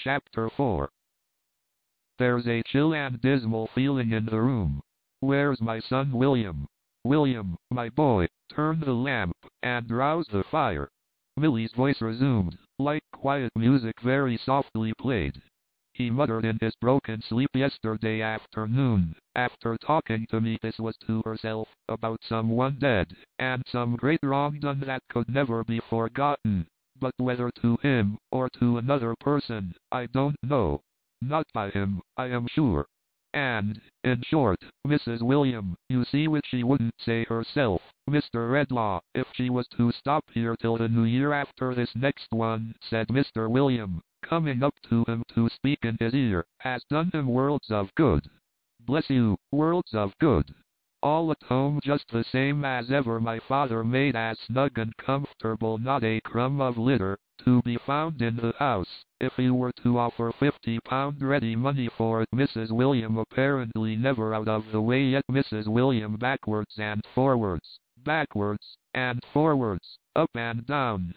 Chapter 4. There's a chill and dismal feeling in the room. Where's my son William? William, my boy, turn the lamp, and rouse the fire. Millie's voice resumed, like quiet music very softly played. He muttered in his broken sleep yesterday afternoon, after talking to me, this was to herself, about someone dead, and some great wrong done that could never be forgotten. But whether to him, or to another person, I don't know. Not by him, I am sure. And, in short, Mrs. William, you see, which she wouldn't say herself, Mr. Redlaw, if she was to stop here till the new year after this next one, said Mr. William, coming up to him to speak in his ear, has done him worlds of good. Bless you, worlds of good. All at home just the same as ever, my father made as snug and comfortable, not a crumb of litter to be found in the house. If you were to offer £50 ready money for it, Mrs. William apparently never out of the way yet. Mrs. William backwards and forwards, up and down,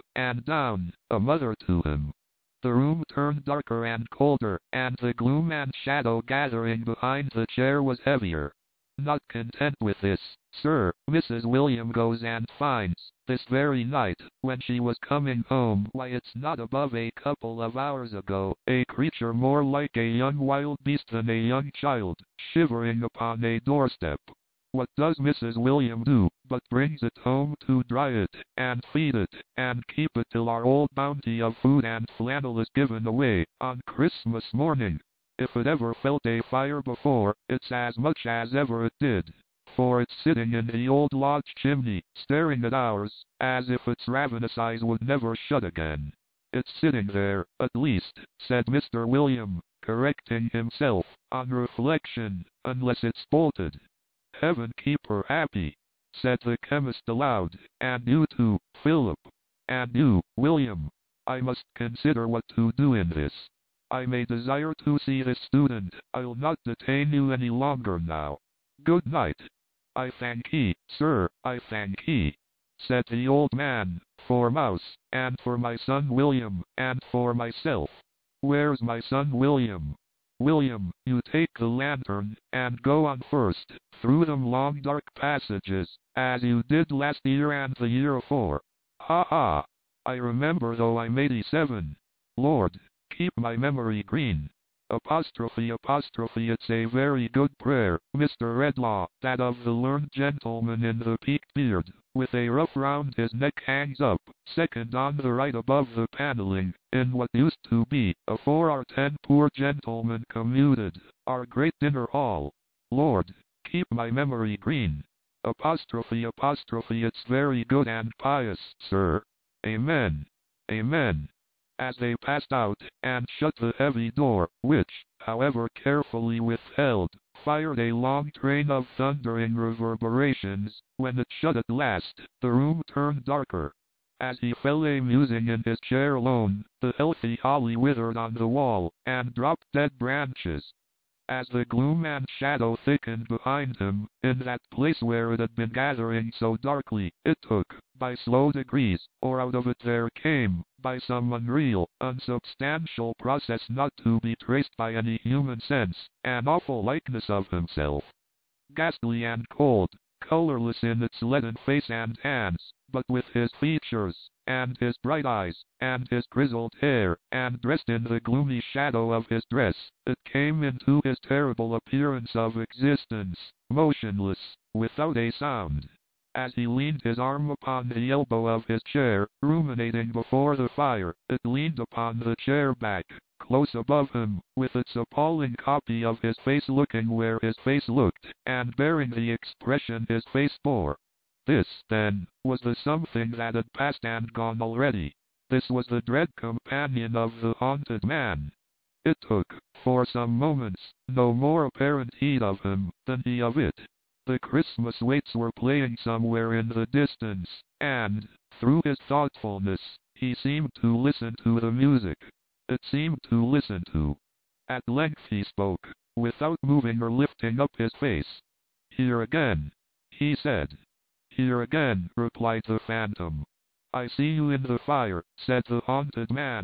a mother to him. The room turned darker and colder, and the gloom and shadow gathering behind the chair was heavier. Not content with this, sir, Mrs. William goes and finds, this very night, when she was coming home, why it's not above a couple of hours ago, a creature more like a young wild beast than a young child, shivering upon a doorstep. What does Mrs. William do, but brings it home to dry it, and feed it, and keep it till our old bounty of food and flannel is given away, on Christmas morning. If it ever felt a fire before, it's as much as ever it did, for it's sitting in the old lodge chimney, staring at ours, as if its ravenous eyes would never shut again. It's sitting there, at least, said Mr. William, correcting himself, on reflection, unless it's bolted. Heaven keep her happy, said the chemist aloud, and you too, Philip, and you, William. I must consider what to do in this. I may desire to see this student. I'll not detain you any longer now. Good night. I thank ye, sir, I thank ye, said the old man, for Mouse, and for my son William, and for myself. Where's my son William? William, you take the lantern, and go on first, through them long dark passages, as you did last year and the year afore. Ha ha! I remember, though I'm 87. Lord, keep my memory green. Apostrophe, it's a very good prayer, Mr. Redlaw, that of the learned gentleman in the peaked beard, with a ruff round his neck, hangs up, second on the right above the paneling, in what used to be, afore our 10 poor gentlemen commuted, our great dinner hall. Lord, keep my memory green. Apostrophe, it's very good and pious, sir. Amen. Amen. As they passed out, and shut the heavy door, which, however carefully withheld, fired a long train of thundering reverberations, when it shut at last, the room turned darker. As he fell a-musing in his chair alone, the healthy holly withered on the wall, and dropped dead branches. As the gloom and shadow thickened behind him, in that place where it had been gathering so darkly, it took, by slow degrees, or out of it there came, by some unreal, unsubstantial process not to be traced by any human sense, an awful likeness of himself. Ghastly and cold, colorless in its leaden face and hands, but with his features, and his bright eyes, and his grizzled hair, and dressed in the gloomy shadow of his dress, it came into his terrible appearance of existence, motionless, without a sound. As he leaned his arm upon the elbow of his chair, ruminating before the fire, it leaned upon the chair back, close above him, with its appalling copy of his face looking where his face looked, and bearing the expression his face bore. This, then, was the something that had passed and gone already. This was the dread companion of the haunted man. It took, for some moments, no more apparent heed of him than he of it. The Christmas waits were playing somewhere in the distance, and, through his thoughtfulness, he seemed to listen to the music. It seemed to listen to. At length he spoke, without moving or lifting up his face. Here again, he said. Here again, replied the phantom. I see you in the fire, said the haunted man.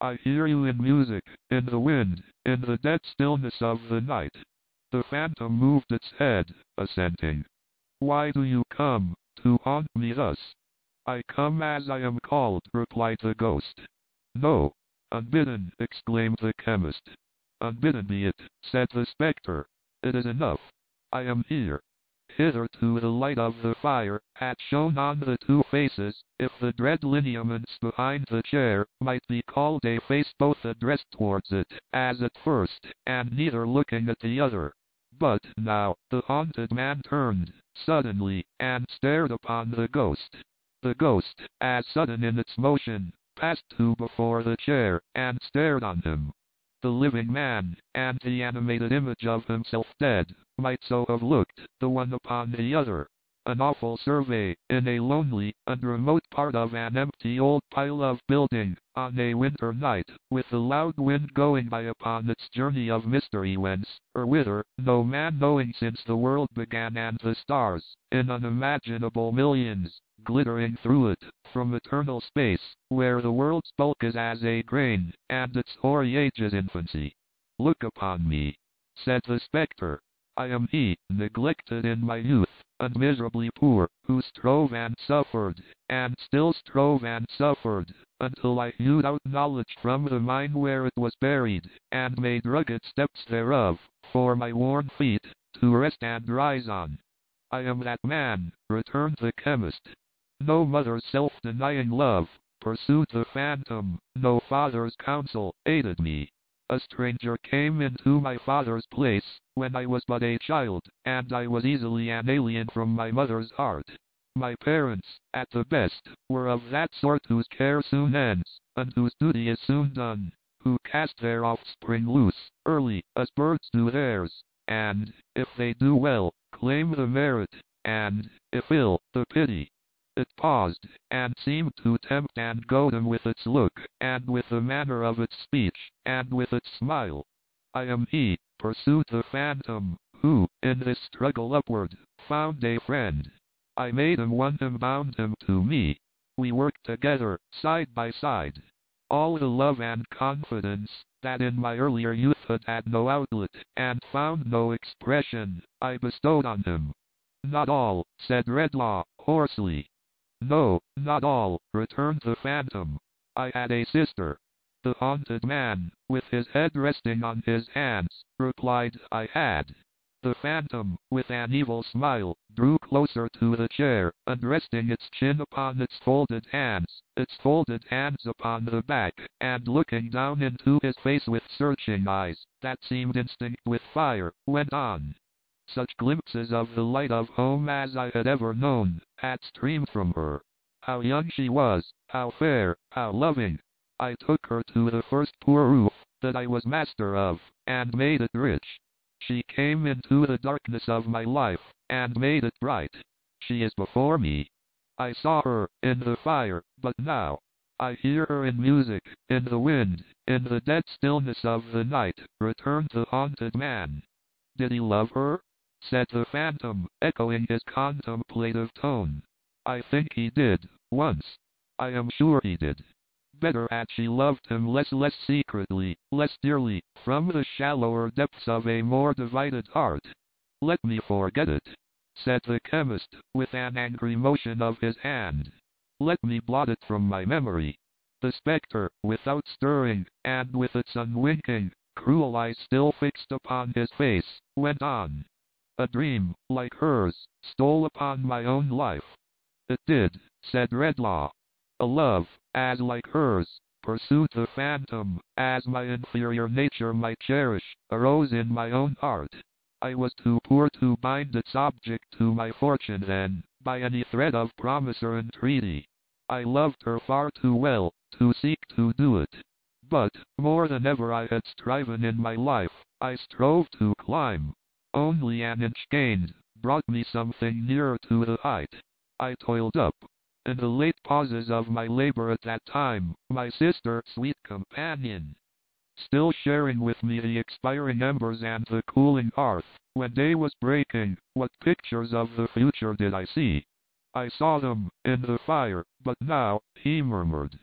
I hear you in music, in the wind, in the dead stillness of the night. The phantom moved its head, assenting. Why do you come, to haunt me thus? I come as I am called, replied the ghost. No, unbidden, exclaimed the chemist. Unbidden be it, said the spectre. It is enough. I am here. Hitherto the light of the fire had shone on the two faces, if the dread lineaments behind the chair might be called a face, both addressed towards it, as at first, and neither looking at the other. But now the haunted man turned, suddenly, and stared upon the ghost. The ghost, as sudden in its motion, passed to before the chair, and stared on him. The living man, and the animated image of himself dead, might so have looked, the one upon the other. An awful survey, in a lonely and remote part of an empty old pile of building, on a winter night, with the loud wind going by upon its journey of mystery whence, or whither, no man knowing since the world began, and the stars, in unimaginable millions, glittering through it, from eternal space, where the world's bulk is as a grain, and its hoary age is infancy. Look upon me, said the spectre. I am he, neglected in my youth, and miserably poor, who strove and suffered, and still strove and suffered, until I hewed out knowledge from the mine where it was buried, and made rugged steps thereof, for my worn feet, to rest and rise on. I am that man, returned the chemist. No mother's self-denying love pursued the phantom, no father's counsel aided me. A stranger came into my father's place, when I was but a child, and I was easily an alien from my mother's heart. My parents, at the best, were of that sort whose care soon ends, and whose duty is soon done, who cast their offspring loose, early, as birds do theirs, and, if they do well, claim the merit, and, if ill, the pity. It paused, and seemed to tempt and goad him with its look, and with the manner of its speech, and with its smile. I am he, pursued the phantom, who, in this struggle upward, found a friend. I made him one and bound him to me. We worked together, side by side. All the love and confidence, that in my earlier youthhood had no outlet, and found no expression, I bestowed on him. Not all, said Redlaw, hoarsely. No, not all, returned the phantom. I had a sister. The haunted man, with his head resting on his hands, replied, I had. The phantom, with an evil smile, drew closer to the chair, and resting its chin upon its folded hands upon the back, and looking down into his face with searching eyes, that seemed instinct with fire, went on. Such glimpses of the light of home as I had ever known, had streamed from her. How young she was, how fair, how loving. I took her to the first poor roof that I was master of, and made it rich. She came into the darkness of my life, and made it bright. She is before me. I saw her, in the fire, but now I hear her in music, in the wind, in the dead stillness of the night, returned the haunted man. Did he love her? Said the phantom, echoing his contemplative tone. I think he did, once. I am sure he did. Better had she loved him less secretly, less dearly, from the shallower depths of a more divided heart. Let me forget it, said the chemist, with an angry motion of his hand. Let me blot it from my memory. The spectre, without stirring, and with its unwinking, cruel eyes still fixed upon his face, went on. A dream, like hers, stole upon my own life. It did, said Redlaw. A love, as like hers, pursued the phantom, as my inferior nature might cherish, arose in my own heart. I was too poor to bind its object to my fortune then, by any thread of promise or entreaty. I loved her far too well, to seek to do it. But, more than ever I had striven in my life, I strove to climb. Only an inch gained, brought me something nearer to the height. I toiled up. In the late pauses of my labor at that time, my sister, sweet companion, still sharing with me the expiring embers and the cooling hearth, when day was breaking, what pictures of the future did I see? I saw them, in the fire, but now, he murmured,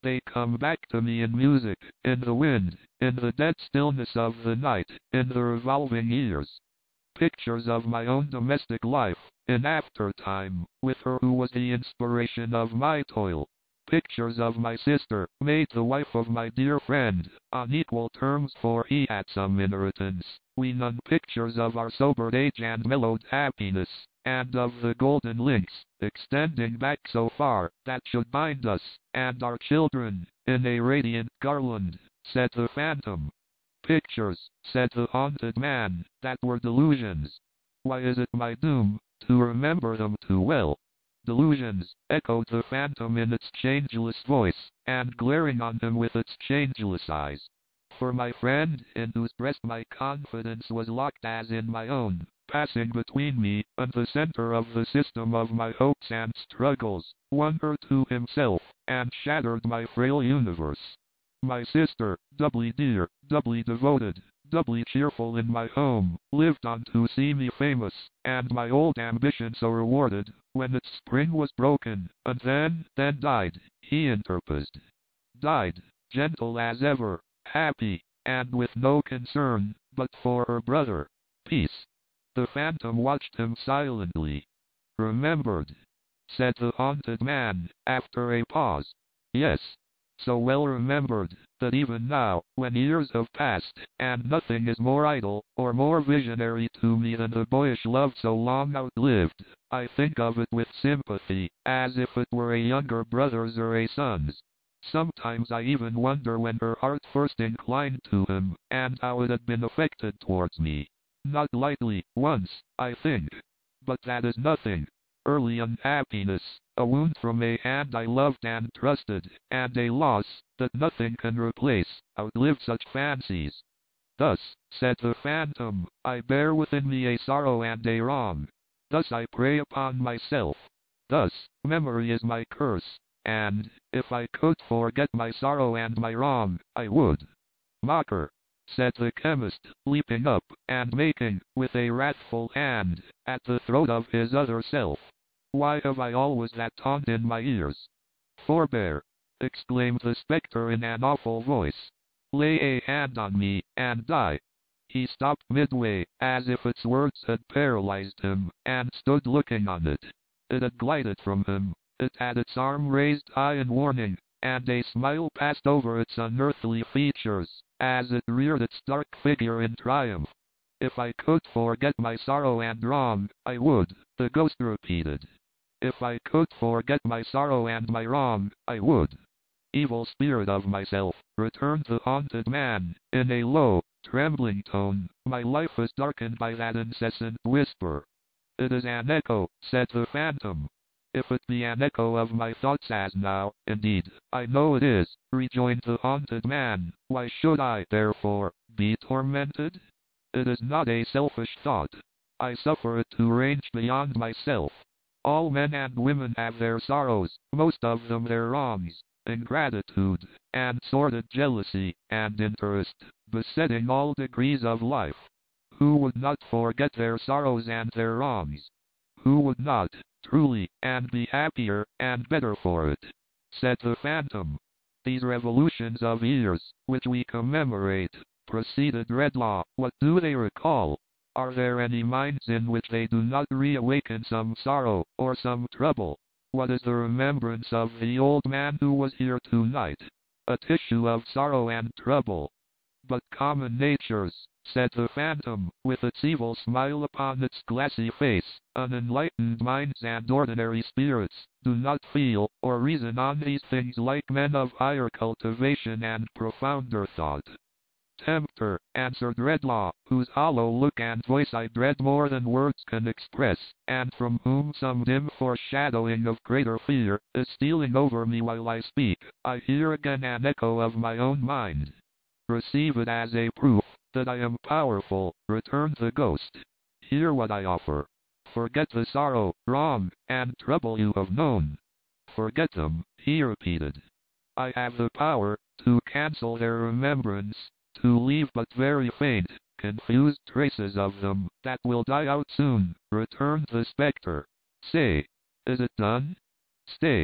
They come back to me in music, in the wind, in the dead stillness of the night, in the revolving years. Pictures of my own domestic life, in after-time, with her who was the inspiration of my toil. Pictures of my sister, made the wife of my dear friend, on equal terms for he had some inheritance. We none pictures of our sobered age and mellowed happiness, and of the golden links, extending back so far, that should bind us, and our children, in a radiant garland, said the phantom. Pictures, said the haunted man, that were delusions. Why is it my doom, to remember them too well? Delusions, echoed the phantom in its changeless voice, and glaring on him with its changeless eyes. For my friend, in whose breast my confidence was locked as in my own, passing between me and the center of the system of my hopes and struggles, won her to himself, and shattered my frail universe. My sister, doubly dear, doubly devoted, doubly cheerful in my home, lived on to see me famous, and my old ambition so rewarded, when its spring was broken, and then died, he interposed. Died, gentle as ever, happy, and with no concern, but for her brother. Peace. The phantom watched him silently. Remembered, said the haunted man, after a pause. Yes. So well remembered, that even now, when years have passed, and nothing is more idle, or more visionary to me than the boyish love so long outlived, I think of it with sympathy, as if it were a younger brother's or a son's. Sometimes I even wonder when her heart first inclined to him, and how it had been affected towards me. Not lightly, once, I think. But that is nothing. Early unhappiness, a wound from a hand I loved and trusted, and a loss that nothing can replace, outlive such fancies. Thus, said the phantom, I bear within me a sorrow and a wrong. Thus I prey upon myself. Thus, memory is my curse, and, if I could forget my sorrow and my wrong, I would. Mocker, said the chemist, leaping up, and making, with a wrathful hand, at the throat of his other self. Why have I always that taunt in my ears? Forbear, exclaimed the spectre in an awful voice. Lay a hand on me, and die. He stopped midway, as if its words had paralyzed him, and stood looking on it. It had glided from him. It had its arm raised high in warning, and a smile passed over its unearthly features, as it reared its dark figure in triumph. If I could forget my sorrow and wrong, I would, the ghost repeated. If I could forget my sorrow and my wrong, I would. Evil spirit of myself, returned the haunted man, in a low, trembling tone, my life is darkened by that incessant whisper. It is an echo, said the phantom. If it be an echo of my thoughts as now, indeed, I know it is, rejoined the haunted man, why should I, therefore, be tormented? It is not a selfish thought. I suffer it to range beyond myself. All men and women have their sorrows, most of them their wrongs, ingratitude, and sordid jealousy, and interest, besetting all degrees of life. Who would not forget their sorrows and their wrongs? Who would not, truly, and be happier, and better for it? Said the phantom. These revolutions of years, which we commemorate, proceeded Redlaw, what do they recall? Are there any minds in which they do not reawaken some sorrow, or some trouble? What is the remembrance of the old man who was here tonight? A tissue of sorrow and trouble. But common natures, said the phantom, with its evil smile upon its glassy face, unenlightened minds and ordinary spirits, do not feel, or reason on these things like men of higher cultivation and profounder thought. Tempter, answered Redlaw, whose hollow look and voice I dread more than words can express, and from whom some dim foreshadowing of greater fear is stealing over me while I speak, I hear again an echo of my own mind. Receive it as a proof that I am powerful, returned the ghost. Hear what I offer. Forget the sorrow, wrong, and trouble you have known. Forget them, he repeated. I have the power to cancel their remembrance, to leave but very faint, confused traces of them, that will die out soon, returned the spectre. Say, is it done? Stay.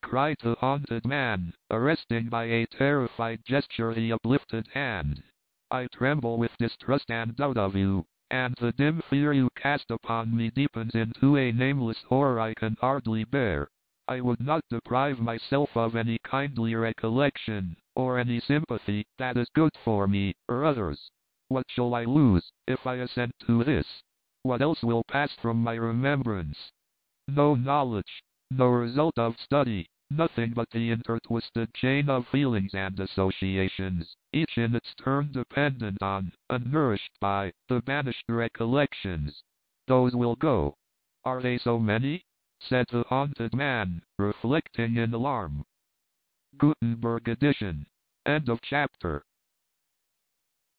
cried the haunted man, arresting by a terrified gesture the uplifted hand. I tremble with distrust and doubt of you, and the dim fear you cast upon me deepens into a nameless horror I can hardly bear. I would not deprive myself of any kindly recollection, or any sympathy that is good for me, or others. What shall I lose, if I assent to this? What else will pass from my remembrance? No knowledge, no result of study, nothing but the intertwisted chain of feelings and associations, each in its turn dependent on, and nourished by, the banished recollections. Those will go. Are they so many? Said the haunted man, reflecting in alarm. Gutenberg edition. End of chapter.